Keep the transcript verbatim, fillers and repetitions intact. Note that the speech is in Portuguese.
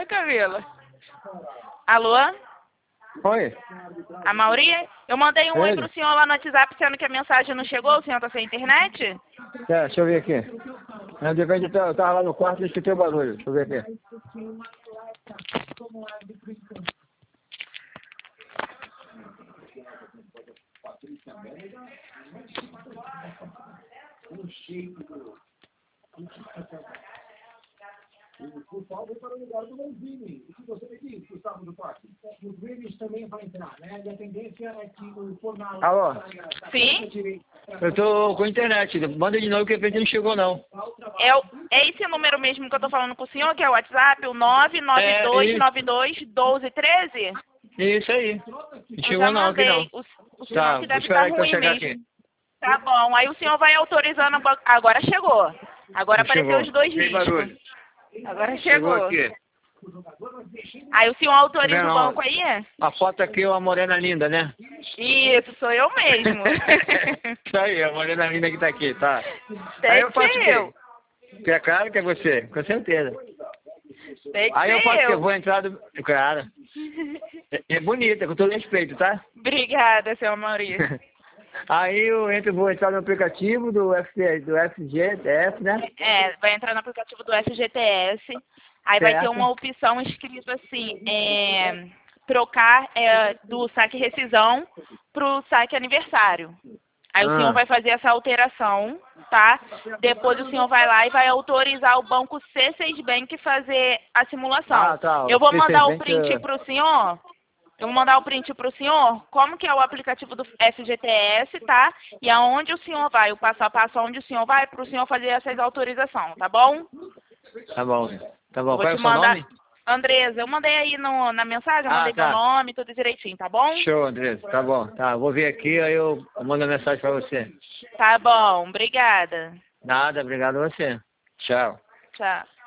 Camila? Alô? Oi. A Mauri? Eu mandei um oi Ele. pro senhor lá no WhatsApp, sendo que a mensagem não chegou. O senhor tá sem internet? É, deixa eu ver aqui. É, de repente eu tava lá no quarto e escutei o barulho. Deixa eu ver aqui. O Paulo para o lugar do Lanzini. O que você me disse, Gustavo do Parque? O Grealish também vai entrar, né? E a tendência é que o Fornal... Alô? Sim? Eu tô com internet. Manda de novo que de repente não chegou não. É, o- é esse número mesmo que eu tô falando com o senhor, que é o WhatsApp, o nove nove dois nove dois um dois um três? Isso aí. Não Eu chegou já não aqui não. mandei. O, o senhor Tá, que vou deve esperar estar então ruim chegar mesmo. aqui. Tá bom, aí o senhor vai autorizando... a ban- Agora chegou. Agora Não apareceu chegou. os dois Tem barulho. riscos. Agora Chegou chegou. aqui. Aí o senhor Tá autoriza vendo? o banco aí? A foto aqui é uma morena linda, né? Isso, sou eu mesmo. Isso aí, a morena linda que tá aqui, tá? Tem Aí eu que faço o ser quê? eu. Que é claro que é você, com certeza. Tem que Aí eu ser faço o quê? eu. Vou entrar do... Cara, é, é bonita, com todo respeito, tá? Obrigada, senhor Maurício. Aí eu entro, vou entrar no aplicativo do, F, do F G T F, né? É, vai entrar no aplicativo do F G T S. Aí vai ter Certo. uma opção escrito assim, é, trocar é, do saque rescisão pro saque aniversário. Aí o senhor Ah. vai fazer essa alteração, tá? Depois o senhor vai lá e vai autorizar o banco C seis Bank fazer a simulação. Ah, tá. Eu vou C seis mandar o Bank, print eu- pro senhor. Eu vou mandar o print pro senhor, como que é o aplicativo do F G T S, tá? E aonde o senhor vai, o passo a passo aonde o senhor vai, pro senhor fazer essas autorizações, tá bom? Tá bom, tá bom. Vou Qual é te o seu mandar... nome? Andresa, eu mandei aí no, na mensagem, eu Ah, mandei meu tá. nome, tudo direitinho, tá bom? Show, Andrés. Tá bom. Tá, vou ver aqui, aí eu mando a mensagem pra você. Tá bom, obrigada. Nada, obrigado a você. Tchau. Tchau.